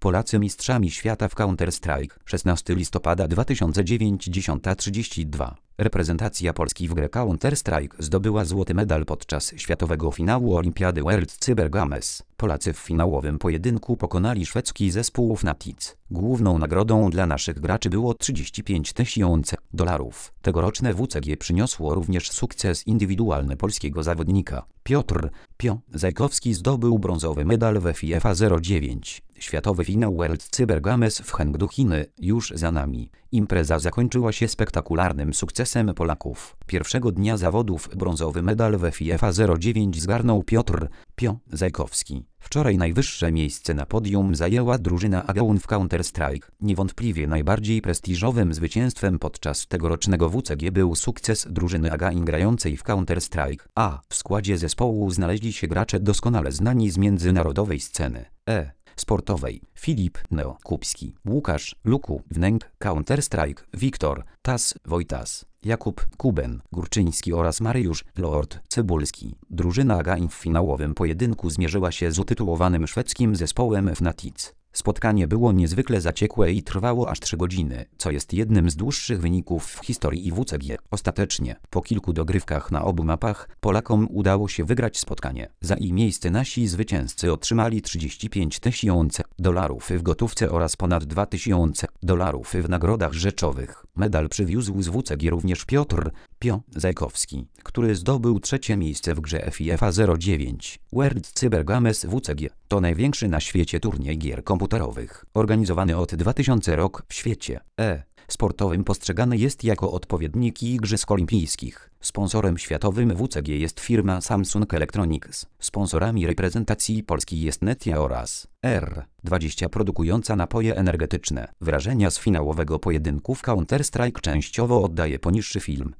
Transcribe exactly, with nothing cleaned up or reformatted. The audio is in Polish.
Polacy mistrzami świata w Counter-Strike. szesnastego listopada dwa tysiące dziewiątego, dziesiąta trzydzieści dwa. Reprezentacja Polski w grze Counter-Strike zdobyła złoty medal podczas światowego finału Olimpiady World Cyber Games. Polacy w finałowym pojedynku pokonali szwedzki zespół Fnatic. Główną nagrodą dla naszych graczy było trzydzieści pięć tysięcy dolarów. Tegoroczne W C G przyniosło również sukces indywidualny polskiego zawodnika. Piotr Pio Zajkowski zdobył brązowy medal w FIFA zero dziewięć. Światowy finał World Cyber Games w Chengdu, Chiny już za nami. Impreza zakończyła się spektakularnym sukcesem Polaków. Pierwszego dnia zawodów brązowy medal w FIFA zero dziewięć zgarnął Piotr Pio Zajkowski. Wczoraj najwyższe miejsce na podium zajęła drużyna Agaun w Counter-Strike. Niewątpliwie najbardziej prestiżowym zwycięstwem podczas tegorocznego W C G był sukces drużyny Again grającej w Counter-Strike. A w składzie zespołu znaleźli się gracze doskonale znani z międzynarodowej sceny e sportowej: Filip Neo Kupski, Łukasz Luku Wnęk, Counter-Strike, Wiktor Tas Wojtas, Jakub Kuben Górczyński oraz Mariusz Lord Cybulski. Drużyna Again w finałowym pojedynku zmierzyła się z utytułowanym szwedzkim zespołem Fnatic. Spotkanie było niezwykle zaciekłe i trwało aż trzy godziny, co jest jednym z dłuższych wyników w historii W C G. Ostatecznie, po kilku dogrywkach na obu mapach, Polakom udało się wygrać spotkanie. Za ich miejsce nasi zwycięzcy otrzymali trzydzieści pięć tysięcy dolarów w gotówce oraz ponad dwa tysiące dolarów w nagrodach rzeczowych. Medal przywiózł z W C G również Piotr Pio Zajkowski, który zdobył trzecie miejsce w grze FIFA zero dziewięć. World Cyber Games W C G to największy na świecie turniej gier komputerowych. Organizowany od dwa tysiące roku w świecie e sportowym postrzegany jest jako odpowiednik Igrzysk Olimpijskich. Sponsorem światowym W C G jest firma Samsung Electronics. Sponsorami reprezentacji Polski jest Netia oraz R dwadzieścia produkująca napoje energetyczne. Wrażenia z finałowego pojedynku w Counter-Strike częściowo oddaje poniższy film.